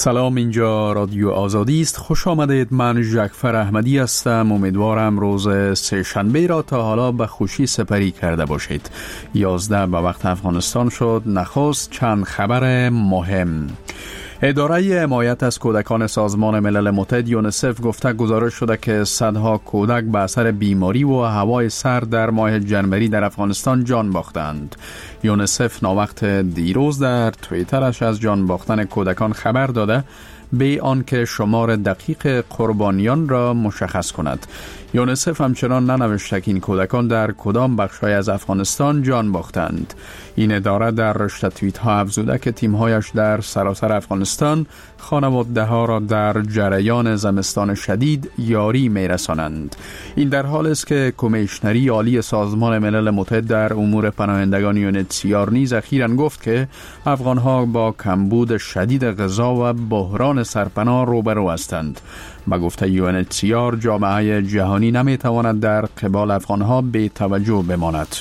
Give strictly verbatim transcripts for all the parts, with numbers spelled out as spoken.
سلام، اینجا رادیو آزادی است. خوش آمدید. من جعفر احمدی هستم. امیدوارم روز سه شنبه را تا حالا به خوشی سپری کرده باشید. یازده به وقت افغانستان شد. نخست چند خبر مهم. اداره حمایت از کودکان سازمان ملل متحد یونیسف گفته گزارش شده که صدها کودک به اثر بیماری و هوای سرد در ماه جنوری در افغانستان جان باختند. یونیسف ناوقت دیروز در توییترش از جان باختن کودکان خبر داده، به آنکه شمار دقیق قربانیان را مشخص کند. یونیسف همچنان ننوشته که این کودکان در کدام بخش‌های از افغانستان جان باختند. این اداره در رشته توییت ها افزوده که تیم‌هایش در سراسر افغانستان خانواده ها را در جریان زمستان شدید یاری می‌رسانند. این در حال است که کمیشنری عالی سازمان ملل متحد در امور پناهندگان یونیتسیار نیز اخیراً گفت که افغان‌ها با کمبود شدید غذا و بحران سرپناه روبرو هستند. با گفته یونیتسیار جامعه جهانی نمی‌تواند در قبال افغان‌ها بی توجه بماند.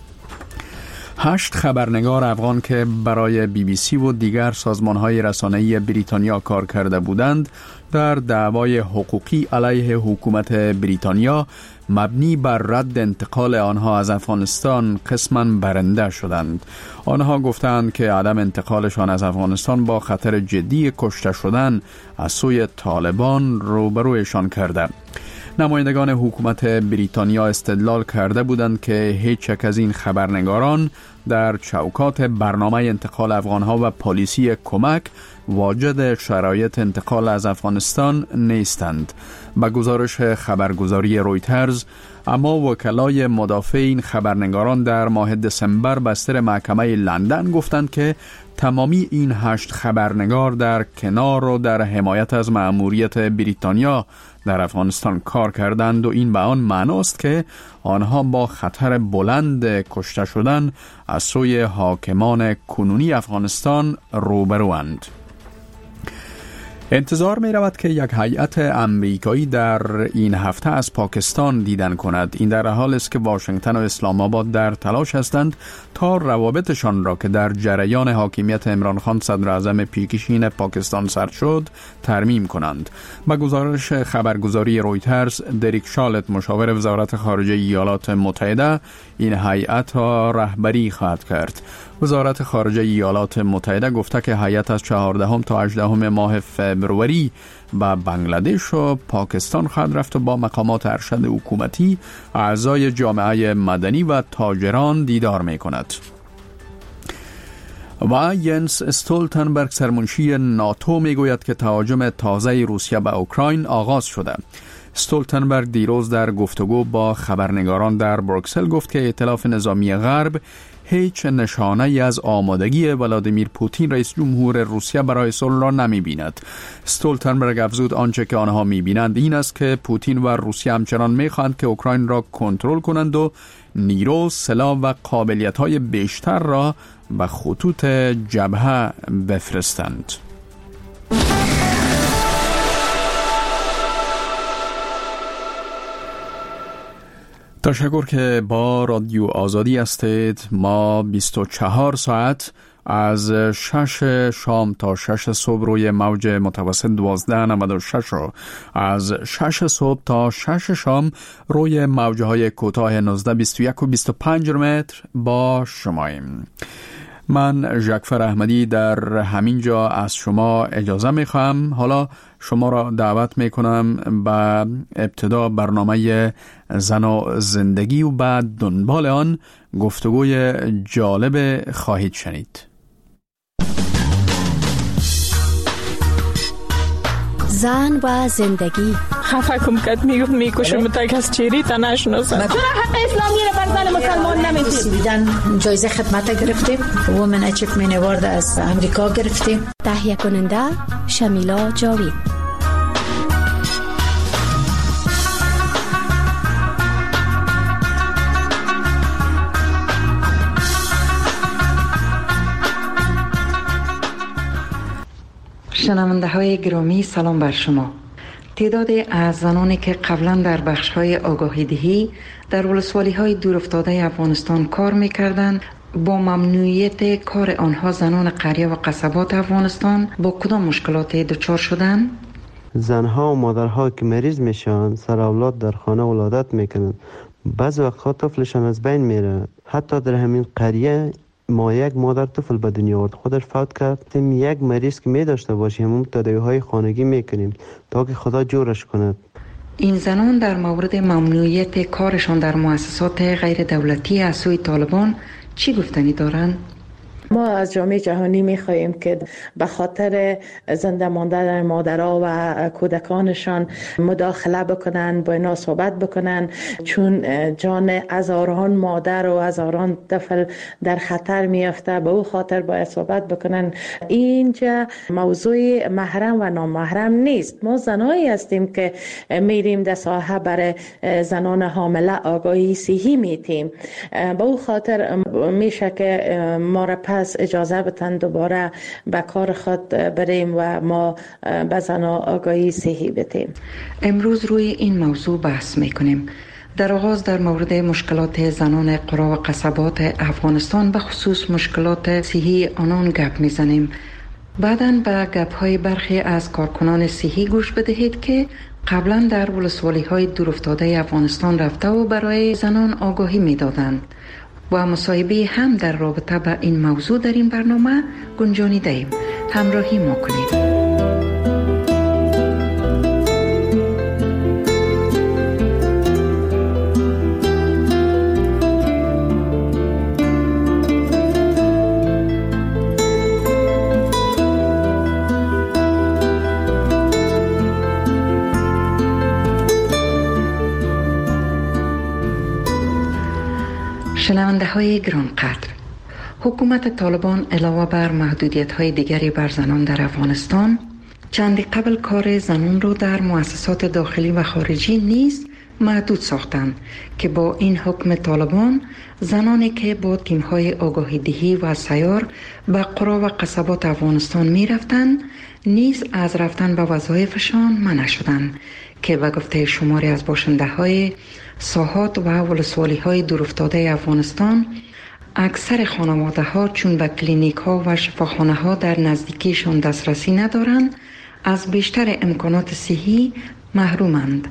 هشت خبرنگار افغان که برای بی بی سی و دیگر سازمان‌های رسانه‌ای بریتانیا کار کرده بودند، در دعوای حقوقی علیه حکومت بریتانیا مبنی بر رد انتقال آنها از افغانستان قسماً برنده شدند. آنها گفتند که عدم انتقالشان از افغانستان با خطر جدی کشته شدن از سوی طالبان روبرویشان کرده. نمایندگان حکومت بریتانیا استدلال کرده بودند که هیچ یک از این خبرنگاران در چوکات برنامه انتقال افغانها و پالیسی کمک واجد شرایط انتقال از افغانستان نیستند. با گزارش خبرگزاری رویترز، اما وکلای مدافع این خبرنگاران در ماه دسامبر بستر محکمه لندن گفتند که تمامی این هشت خبرنگار در کنار و در حمایت از مأموریت بریتانیا در افغانستان کار کردند و این به آن معناست که آنها با خطر بلند کشته شدن از سوی حاکمان کنونی افغانستان روبروند. انتظار می رود که یک هیئت امریکایی در این هفته از پاکستان دیدن کند. این در حال است که واشنگتن و اسلام آباد در تلاش هستند تا روابطشان را که در جریان حاکمیت عمران خان صدر اعظم پیشین پاکستان سرد شد ترمیم کنند. با گزارش خبرگزاری رویترز، دریک شالت مشاور وزارت خارجه ایالات متحده این هیئت را رهبری خواهد کرد. وزارت خارجه ایالات متحده گفته که هیئت از چهاردهم تا هجدهم ماه فبروری به بنگلادش و پاکستان خواهد رفت و با مقامات ارشد حکومتی، اعضای جامعه مدنی و تاجران دیدار می کند. و ینس استولتنبرگ سرمنشی ناتو می گوید که تهاجم تازه روسیه به اوکراین آغاز شده. استولتنبرگ دیروز در گفتگو با خبرنگاران در بروکسل گفت که ائتلاف نظامی غرب هیچ نشانه ای از آمادگی ولادیمیر پوتین رئیس جمهور روسیه برای صلح را نمی بیند. استولتنبرگ افزود آنچه که آنها می بینند این است که پوتین و روسیه همچنان می خواهند که اوکراین را کنترل کنند و نیرو، سلاح و قابلیت های بیشتر را به خطوط جبهه بفرستند. تشکر که با رادیو آزادی هستید. ما بیست و چهار ساعت از شش شام تا شش صبح روی موج متوسط دوازده نود و شش رو از شش صبح تا شش شام روی موجهای کوتاه نوزده بیست و یک و بیست و پنج متر با شماییم. من جعفر احمدی در همین جا از شما اجازه میخوام. حالا شما را دعوت میکنم به ابتدا برنامه زن و زندگی و بعد دنبال آن گفتگوی جالب خواهید شنید. زن و زندگی. خفه کم کت میگفت میکشم تک از چیری تا نشناسم. چرا حق اسلامی رو بر زن مسلمان نمیدید؟ بیدن جایزه خدمت گرفتیم، وومن اچیومنت اوارد از امریکا گرفتیم. تهیه کننده شمیلا جاوید. شنونده های گرامی، سلام بر شما. تعدادی از زنانی که قبلا در بخش های آگاهی دهی در ولسوالی های دور افتاده افغانستان کار میکردند با ممنوعیت کار آنها زنان قریه و قصبات افغانستان با کدام مشکلاتی دچار شدن؟ زنها و مادرها که مریض میشن، سر اولاد در خانه ولادت میکنن، بعض وقتها طفلشان از بین میره. حتی در همین قریه ما یک مادر طفل به دنیا آورد، خودش فوت کرد. یک مریض که می داشته باشیم همون تداوی‌های خانگی میکنیم تا که خدا جورش کند. این زنان در مورد ممنوعیت کارشان در مؤسسات غیر دولتی از سوی طالبان چی گفتنی دارند؟ ما از جامعه جهانی می‌خواهیم که به خاطر زنده ماندن مادرها و کودکانشان مداخله بکنن، با اینا صحبت بکنن، چون جان هزاران مادر و هزاران طفل در خطر میافته. به او خاطر باید صحبت بکنن. اینجا موضوع محرم و نامحرم نیست. ما زنایی هستیم که میریم در ساحه برای زنان حامله آگاهی صحی میتیم. به او خاطر میشه که ما را پس اجازه بتن دوباره به کار خود بریم و ما به زنان آگاهی صحی بدیم. امروز روی این موضوع بحث میکنیم. در آغاز در مورد مشکلات زنان قرا و قصبات افغانستان به خصوص مشکلات صحی آنان گپ میزنیم. بعداً به گپ های برخی از کارکنان صحی گوش بدهید که قبلا در ولسوالی های دورافتاده افغانستان رفته و برای زنان آگاهی میدادند و مصاحبه هم در رابطه با این موضوع در این برنامه گنجانیده ایم. همراهی ما کنید. شنونده های گرانقدر، حکومت طالبان علاوه بر محدودیت های دیگری بر زنان در افغانستان، چندی قبل کار زنان رو در مؤسسات داخلی و خارجی نیز محدود ساختند که با این حکم طالبان زنانی که با تیم های آگاهی دهی و سیار به قرا و قصبات افغانستان می رفتند نیز از رفتن به وظایفشان منع شدند که به گفته شماری از باشنده های ساحات و ولسوالی های دورافتاده افغانستان اکثر خانواده ها چون به کلینیک ها و شفاخانه ها در نزدیکیشان دسترسی ندارند از بیشتر امکانات صحی محرومند.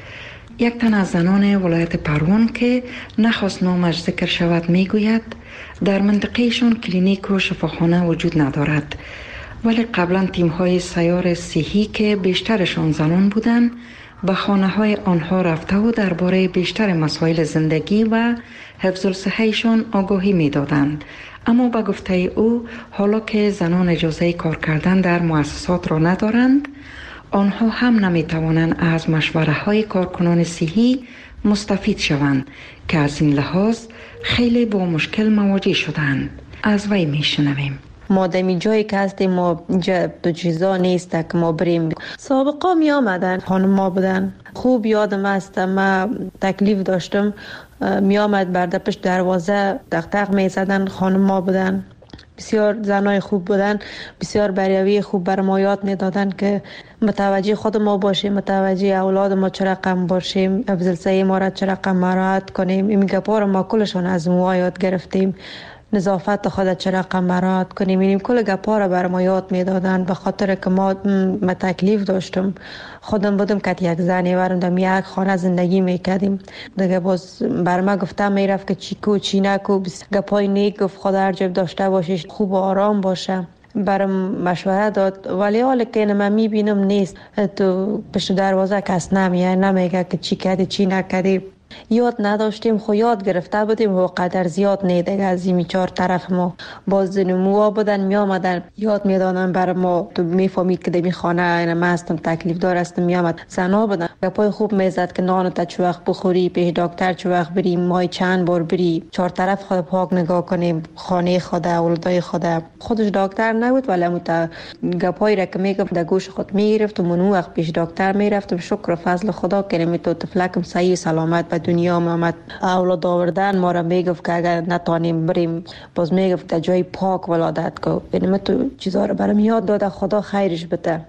یک تن از زنان ولایت پروان که نخواست نامش ذکر شود میگوید در منطقهشان کلینیک و شفاخانه وجود ندارد، ولی قبلا تیم های سیار صحی که بیشترشان زنان بودند به خانه های آنها رفته و درباره بیشتر مسائل زندگی و حفظ الصحه‌شان آگاهی می دادند. اما به گفته او حالا که زنان اجازه کار کردن در مؤسسات را ندارند، آنها هم نمی توانند از مشوره های کارکنان صحی مستفید شوند که از این لحاظ خیلی با مشکل مواجه شدند. از وی می شنویم. ما دمی جایی که هستیم ما اینجا دو چیزا نیست که ما بریم. سابقا می آمدن خانم ما بودن، خوب یادم است ما تکلیف داشتم می آمد برده پشت دروازه دغدغ می زدن، خانم ما بودن، بسیار زنای خوب بودن، بسیار بریاوی خوب بر ما یاد می دادن که متوجه خود ما باشیم، متوجه اولاد ما چه رقم باشیم، افضل ما را چه رقم مراعات کنیم. این گپا رو ما کلشون از ما یاد گرفتیم. نظافت خود چه رقم مراعات کنیم. این کل گپا را بر ما یاد می دادن به خاطر که ما ما تکلیف داشتم. خودم بودم که یک زنی ورم در یک خانه زندگی میکردیم. دیگه باز بر ما گفتم میرفت که چی کو چی نکو، گپای نیک گفت خدا هر جب داشته باشیش خوب و آرام باشه. برام مشوره داد، ولی حالا که من میبینم نیست، تو پشت دروازه کس نمیه نمیگه که چی کردی چی نکردی. یاد نداشتیم، خو یاد گرفته بودیم و قدر زیاد نیده از این چهار طرف ما باز نموها بودن می آمدن یاد می دادن بر ما. تو می فهمید که دمی خانه اینا من هستم تکلیف دار هستم. می آمد زنا بودن گپای خوب می زد که نان تا چه وقت بخوری، پیش دکتر چه وقت بریم، مای چند بار بری، چهار طرف خود پاک نگاه کنیم، خانه خود اولادای خود. خودش دکتر نبود ولی مت گپای را که می گفت در گوش خود می گرفت و منو وقت پیش دکتر می رفتم. شکر و فضل خدا که می تو طفلکم صحیح سلامت به دنیا آمد. اولاد آوردن ما را میگفت که اگر نتانیم بریم باز میگفت در جای پاک ولادت کو. یعنی تو چیزا رو برام یاد داده، خدا خیرش بده.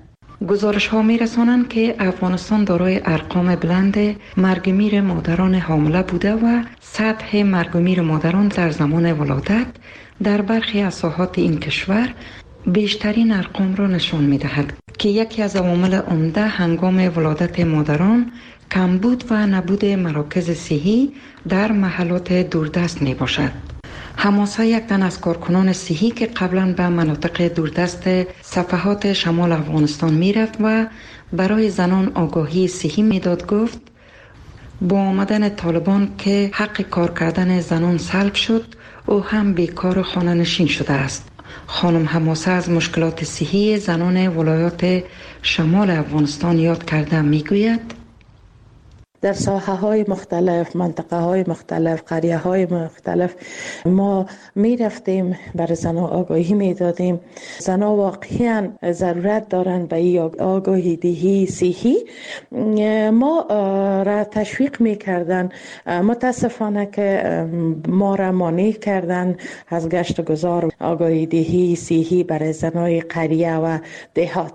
گزارش ها می رسانند که افغانستان دارای ارقام بلند مرگ میر مادران حامله بوده و سطح مرگ میر مادران در زمان ولادت در برخی از ساحات این کشور بیشترین ارقام را نشان می دهد که یکی از عوامل عمده هنگام ولادت مادران کمبود و نبود مراکز صحی در محلات دوردست می باشد. حماسه یک تن از کارکنان صحی که قبلا به مناطق دوردست صفحات شمال افغانستان می رفت و برای زنان آگاهی صحی می داد گفت با آمدن طالبان که حق کار کردن زنان سلب شد او هم بیکار و خانه نشین شده است. خانم حماسه از مشکلات صحی زنان ولایات شمال افغانستان یاد کرده می گوید در ساحه های مختلف، منطقه های مختلف، قریه های مختلف ما می رفتیم برای زنها آگاهی می دادیم. زنها واقعا ضرورت دارند به این آگاهی دهی صحی. ما را تشویق می کردن. متاسفانه که ما را مانع کردن از گشت و گذار آگاهی دهی صحی برای زنهای قریه و دهات.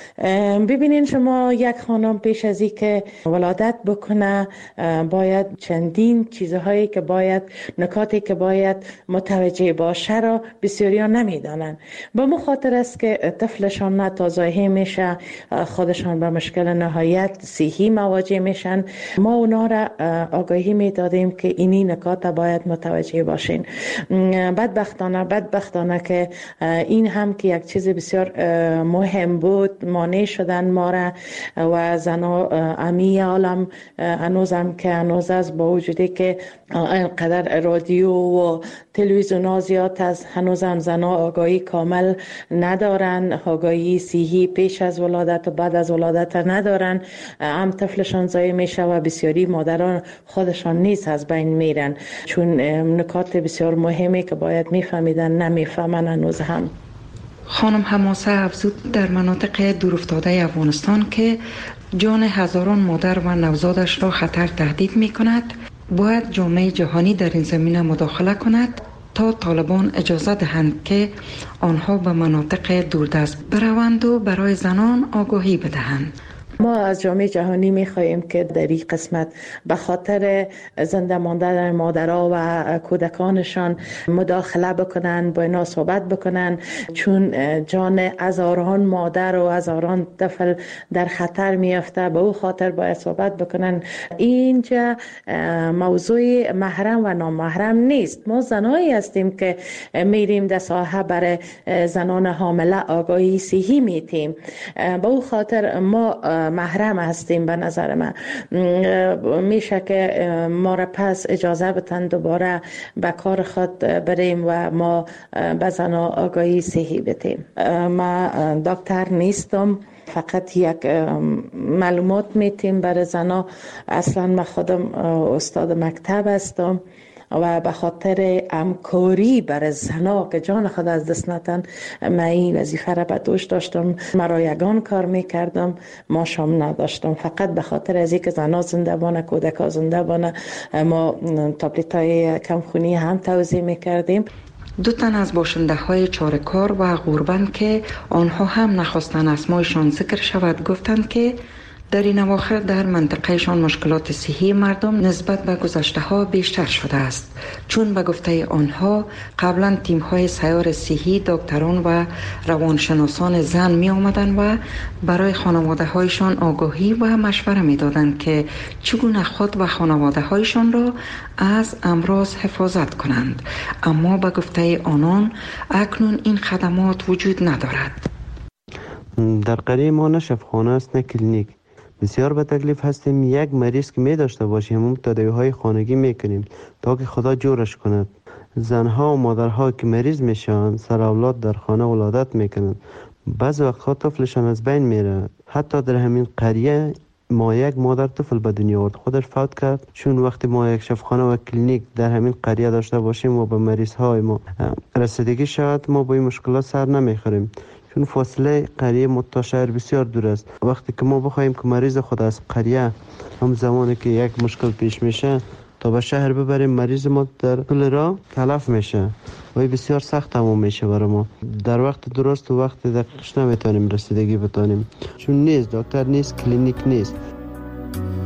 ببینین شما یک خانم پیش از این که ولادت بکنه باید چندین چیزهایی که باید نکاتی که باید متوجه باشه را بسیاریا نمیدانن. به مو خاطر است که طفلشان نه تازهی میشه، خودشان به مشکل نهایت صحی مواجه میشن. ما اونا را آگاهی میدادیم که اینی نکات باید متوجه باشین. بدبختانه بدبختانه که این هم که یک چیز بسیار مهم بود مانع شدن ما را و زنها امی عالم هنوزم که هنوز از با وجودی که اینقدر رادیو و تلویزیون ها زیاد از هنوزم زنها آگاهی کامل ندارن، آگاهی صحی پیش از ولادت و بعد از ولادت ندارن، هم طفلشان ضایع میشه و بسیاری مادران خودشان نیز از بین میرن چون نکات بسیار مهمی که باید میفهمیدن نمیفهمن هنوز هم. خانم حماسه افزود در مناطق دورافتاده افغانستان که جان هزاران مادر و نوزادش را خطر تهدید می کند باید جامعه جهانی در این زمینه مداخله کند تا طالبان اجازه دهند که آنها به مناطق دوردست بروند و برای زنان آگاهی بدهند. ما از جامعه جهانی می‌خواهیم که در این قسمت به خاطر زنده ماندن مادرها و کودکانشان مداخله بکنن، با اینا صحبت بکنن چون جان هزاران مادر و هزاران طفل در خطر میافته. به او خاطر باید صحبت بکنن. اینجا موضوع محرم و نامحرم نیست. ما زنایی هستیم که میریم در ساحه برای زنان حامله آگاهی صحی میتیم. به او خاطر ما محرم هستیم. به نظر من میشه که ما را پس اجازه بتن دوباره به کار خود بریم و ما به زنها آگاهی صحی بدیم. ما دکتر نیستم، فقط یک معلومات میتیم برای زنها. اصلا من خودم استاد مکتب هستم و به خاطر همکاری برای زنها که جان خود از دست ندن من این وظیفه را به دوش داشتم. مرا یگان کار میکردم، ما شام نداشتم. فقط به خاطر از اینکه زنها زنده بانه، کودکا زنده بانه ما تابلت های کمخونی هم توزیع میکردیم. دو تن از باشنده های چارکار و غوربند که آنها هم نخواستن اسمایشان ذکر شود گفتند که در این اواخر در منطقهشان مشکلات صحی مردم نسبت به گذشته ها بیشتر شده است، چون به گفته آنها قبلا تیم های سیار صحی، دکتران و روانشناسان زن می آمدن و برای خانواده هایشان آگاهی و مشوره می دادند که چگونه خود و خانواده هایشان را از امراض حفاظت کنند. اما به گفته آنان اکنون این خدمات وجود ندارد. در قریه ما نه شفاخانه است نه کلینیک. بسیار به تکلیف هستیم. یک مریض که می داشته باشیم هم تداوی‌های خانگی میکنیم تا که خدا جورش کند. زنها و مادرها که مریض میشن سر اولاد در خانه ولادت میکنند. بعض وقتها طفلشان از بین میره. حتی در همین قریه ما یک مادر طفل به دنیا آورد، خودش فوت کرد چون وقتی ما یک شفاخانه و کلینیک در همین قریه داشته باشیم و به مریض های ما رسیدگی شود ما با این مشکلات سر نمیخوریم چون فاصله قریه تا شهر بسیار دور است. وقتی که ما بخوایم که مریض خود از قریه هم زمانی که یک مشکل پیش میشه تا به شهر ببریم مریض ما در طول راه تلف میشه و بسیار سخت تموم میشه برای ما. در وقت درست و وقت دقیقش نمیتونیم رسیدگی بتانیم چون نیست، دکتر نیست، کلینیک نیست.